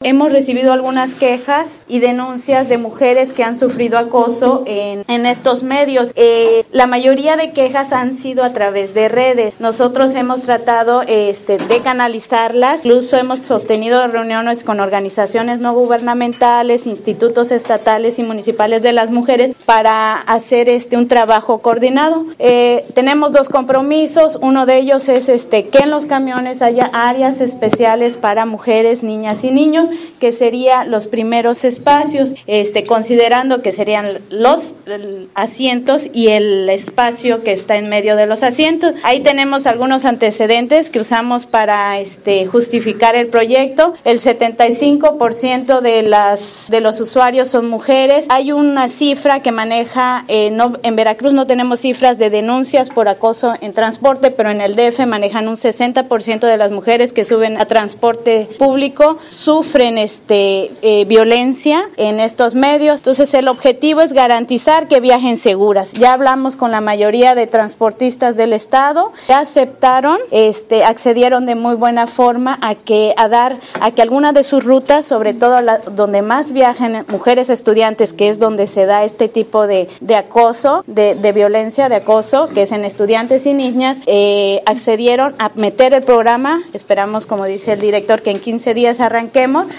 hemos recibido algunas quejas y denuncias de mujeres que han sufrido acoso en estos medios. La mayoría de quejas han sido a través de redes. Nosotros hemos tratado de canalizarlas, incluso hemos sostenido reuniones con organizaciones no gubernamentales, institutos estatales y municipales de las mujeres para hacer un trabajo coordinado. Tenemos 2 compromisos. Uno de ellos es que en los camiones haya áreas especiales para mujeres, niñas y niños, que serían los primeros espacios, considerando que serían los asientos y el espacio que está en medio de los asientos. Ahí tenemos algunos antecedentes que usamos para justificar el proyecto. El 75% de los usuarios son mujeres. Hay una cifra que maneja, en Veracruz no tenemos cifras de denuncias por acoso en transporte, pero en el DF manejan un 60% de las mujeres que suben a transporte público sufren violencia en estos medios. Entonces el objetivo es garantizar que viajen seguras. Ya hablamos con la mayoría de transportistas del estado, ya aceptaron, accedieron de muy buena forma a que alguna de sus rutas, sobre todo donde más viajan mujeres estudiantes, que es donde se da este tipo de acoso, de violencia, de acoso, que es en estudiantes y niñas, accedieron a meter el programa. Esperamos, como dice el director, que en 15 días arranquemos